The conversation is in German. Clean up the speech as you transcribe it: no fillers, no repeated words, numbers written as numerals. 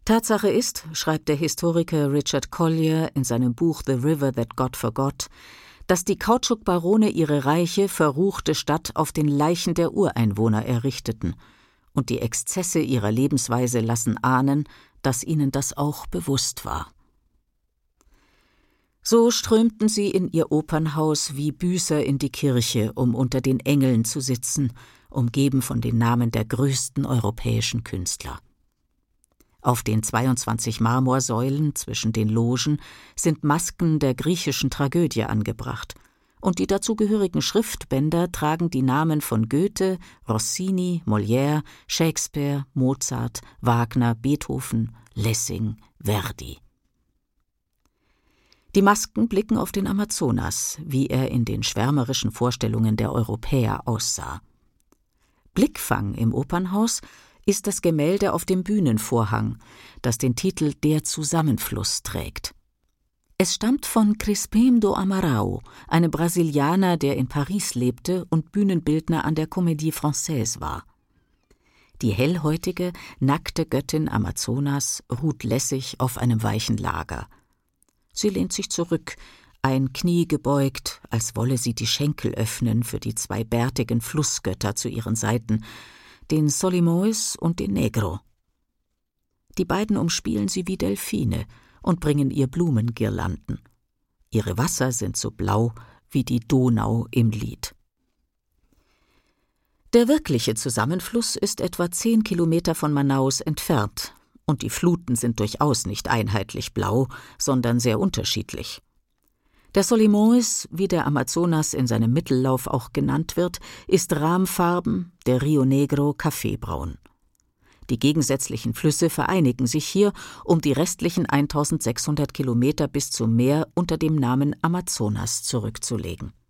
Tatsache ist, schreibt der Historiker Richard Collier in seinem Buch The River That God Forgot, dass die Kautschukbarone ihre reiche, verruchte Stadt auf den Leichen der Ureinwohner errichteten, und die Exzesse ihrer Lebensweise lassen ahnen, dass ihnen das auch bewusst war. So strömten sie in ihr Opernhaus wie Büßer in die Kirche, um unter den Engeln zu sitzen, umgeben von den Namen der größten europäischen Künstler. Auf den 22 Marmorsäulen zwischen den Logen sind Masken der griechischen Tragödie angebracht, und die dazugehörigen Schriftbänder tragen die Namen von Goethe, Rossini, Molière, Shakespeare, Mozart, Wagner, Beethoven, Lessing, Verdi. Die Masken blicken auf den Amazonas, wie er in den schwärmerischen Vorstellungen der Europäer aussah. Blickfang im Opernhaus ist das Gemälde auf dem Bühnenvorhang, das den Titel »Der Zusammenfluss« trägt. Es stammt von Crispim do Amaral, einem Brasilianer, der in Paris lebte und Bühnenbildner an der Comédie Française war. Die hellhäutige, nackte Göttin Amazonas ruht lässig auf einem weichen Lager. Sie lehnt sich zurück, ein Knie gebeugt, als wolle sie die Schenkel öffnen für die zwei bärtigen Flussgötter zu ihren Seiten, den Solimoes und den Negro. Die beiden umspielen sie wie Delphine und bringen ihr Blumengirlanden. Ihre Wasser sind so blau wie die Donau im Lied. Der wirkliche Zusammenfluss ist etwa 10 Kilometer von Manaus entfernt, und die Fluten sind durchaus nicht einheitlich blau, sondern sehr unterschiedlich. Der Solimoes, wie der Amazonas in seinem Mittellauf auch genannt wird, ist rahmfarben, der Rio Negro kaffeebraun. Die gegensätzlichen Flüsse vereinigen sich hier, um die restlichen 1600 Kilometer bis zum Meer unter dem Namen Amazonas zurückzulegen.